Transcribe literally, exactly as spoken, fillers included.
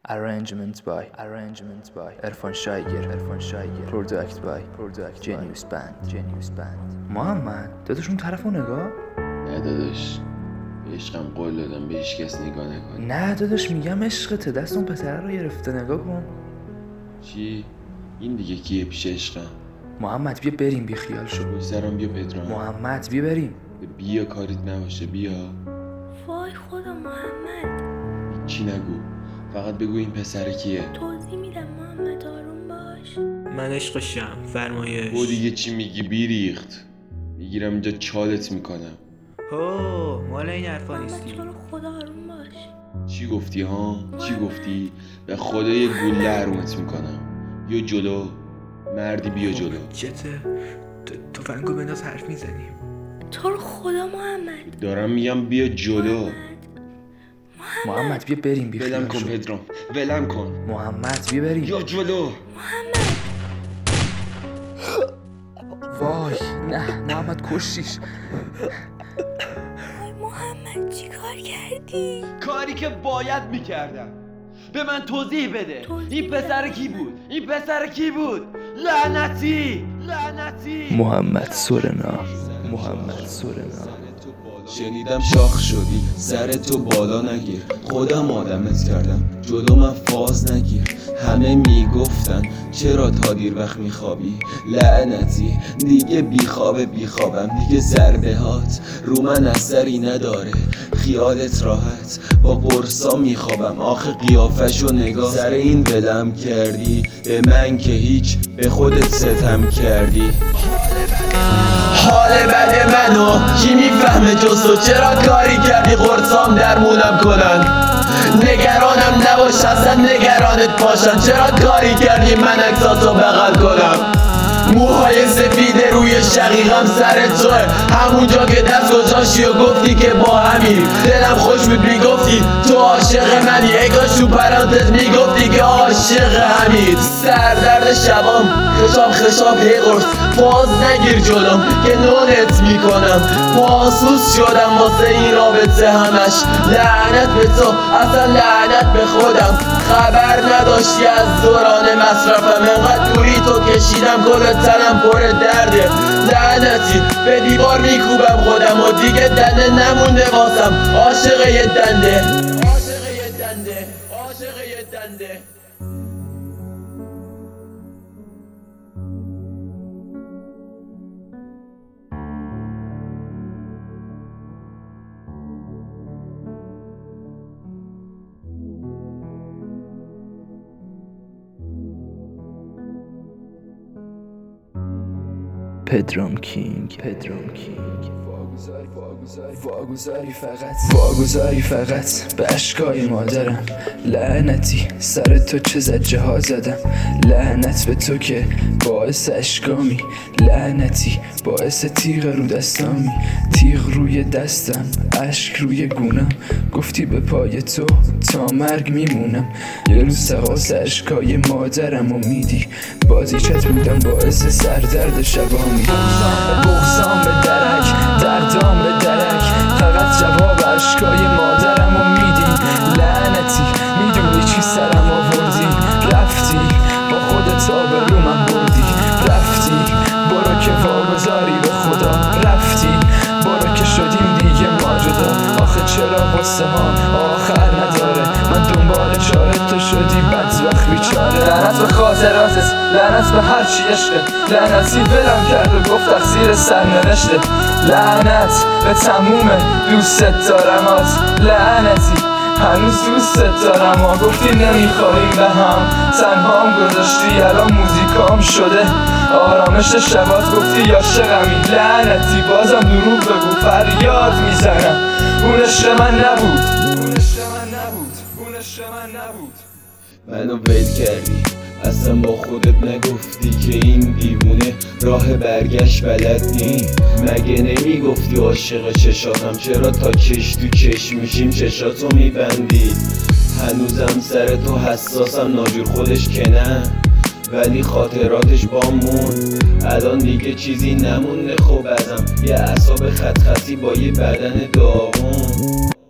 Arrangement by Arrangement by عرفان شایگر عرفان شایگر Product by Product Genius Band Genius Band محمد داداش اون طرفو نگاه. نه داداش به عشقم قول دادم به هیچ کس نگاه نکنی. نه داداش میگم عشقته، دست اون پسره رو گرفته، نگاه کن. چی؟ این دیگه کیه پیش عشقم؟ محمد بیا بریم، بی خیال شو. روی سرم بیا پدرام. محمد بیا بریم. بیا کاریت نباشه بیا. وای خدا محمد چی نگو، فقط بگو این پسر کیه. توضیح میدم محمد، آروم باش. من عشقشم، فرمایش. او دیگه چی میگی بیریخت؟ میگیرم اینجا چالت میکنم. هو مال این حرفا محمد نیستی. تو رو خدا آروم باش. چی گفتی ها؟ چی گفتی؟ به خدا یه گوله حرومت میکنم. بیا جلو مردی، بیا جلو. جته تفنگو بنداز حرف میزنیم. تو رو خدا محمد. دارم میگم بیا جلو. محمد بیا بریم، بی ولم خیال کن شو. پدرام، ولم کن. محمد بیا بریم. بیا جلو. وای نه محمد کشتیش. وای محمد چی کار کردی؟ کاری که باید میکردم. به من توضیح بده. توضیح این پسر کی بود؟ این پسر کی بود؟ لعنتی لعنتی. محمد سورنا محمد سورنا شنیدم شاخ شدی سر تو بالا نگیر، خودم آدمت کردم جلو من فاز نگیر. همه میگفتن چرا تا دیر وقت میخوابی، لعنتی دیگه بیخواب بیخوابم دیگه. ضربه هات رو من اثری نداره، خیالت راحت با قرصا میخوابم. آخه قیافشو نگاه، سر این ولم کردی به من که هیچ، به خودت ستم کردی. حال بد منو کی میفهمه جز تو؟ چرا کاری کردی قرصام درمونم کنن؟ نگرانم نباش اصلا نگرانت باشن. چرا کاری کردی من عکساتو بغل کنم؟ موهای سفید روی شقیقم سر توه، همونجا که دست گذاشتی و گفتی که با همین. دلم خوش بود میگفتی تو عاشق منی، ای کاش تو پرانتز میگفتی که عاشق همین. سردرد شبام خشاب خشاب هی قرص، باز نگیر جلوم که نونت میکنم. محسوس شدم واسه این رابطه همش. لعنت به تو اصلا لعنت به خودم، خبر نداشتی از دوران مصرفم. انقدر دوری تو کشیدم کل تنم پر درده. لعنتی به دیوار میکوبم خودم و دیگه دنده نمونده واسم. عاشق یه دنده، عاشق یه دنده، عاشق یه دنده. پدرام کینگ پدرام کینگ واگذاری فقط واگذاری فقط به اشکای مادرم. لعنتی سر تو چه زجه ها زدم. لعنت به تو که باعث اشکامی. لعنتی باعث تیغ رو دستامی. تیغ روی دستم، اشک روی گونم. گفتی به پای تو تا مرگ میمونم. یه روز سقاس اشکای مادرم و میدی. بازیچت بودم باعث سردرد شبامی. بغضام به درک، دردام به درک. فقط جواب اشکای مادرم و میدی. لعنتی میدونی چی سرم آوردی. رفتی با خودت آبرو من بردی. رفتی برو که واگذاری به خدا. رفتی برو که شدیم دیگه ما جدا. آخه چرا قصه ها آخر نداره؟ من دنبال چاره تو شدی بدبخت بیچاره. لعنت به خاطراتت، لعنت به هر چی عشقت. لعنتی ولم کرد و گفت تقصیر سرنوشته. لعنت به تموم دوست دارمات. لعنتی هنوز دوست دارم ها. گفتی نمیخوریم به هم، تنهام گذاشتی الان موزیکام شده آرامش شبات. گفتی عاشقمی. لعنتی بازم دروغ بگو فریاد میزنم. اون عشق من نبود، اون عشق من نبود، اون عشق من نبود. منو ول کردی اصلا با خودت نگفتی که این دیوونه راه برگشت بلد نی. مگه نمیگفتی عاشق چشاتم؟ چرا تا چش تو چش میشیم چشاتو میبندی؟ هنوزم سر تو حساسم، ناجور خودش که نه ولی خاطراتش بامون. الان دیگه چیزی نمونده خب ازم، یه اعصاب خط خطی با یه بدن داغون.